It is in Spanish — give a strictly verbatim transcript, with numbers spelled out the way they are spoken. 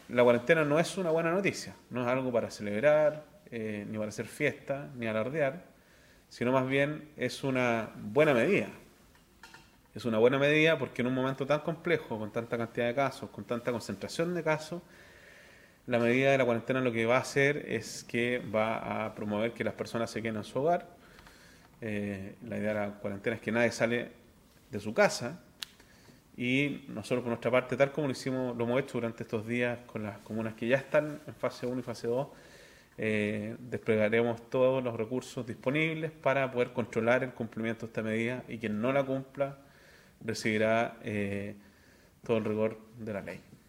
la cuarentena no es una buena noticia, no es algo para celebrar, eh, ni para hacer fiesta, ni alardear, sino más bien es una buena medida. Es una buena medida porque en un momento tan complejo, con tanta cantidad de casos, con tanta concentración de casos, la medida de la cuarentena lo que va a hacer es que va a promover que las personas se queden en su hogar. Eh, la idea de la cuarentena es que nadie sale de su casa y nosotros por nuestra parte, tal como lo hicimos, lo hemos hecho durante estos días con las comunas que ya están en fase uno y fase dos, eh, desplegaremos todos los recursos disponibles para poder controlar el cumplimiento de esta medida y quien no la cumpla recibirá eh, todo el rigor de la ley.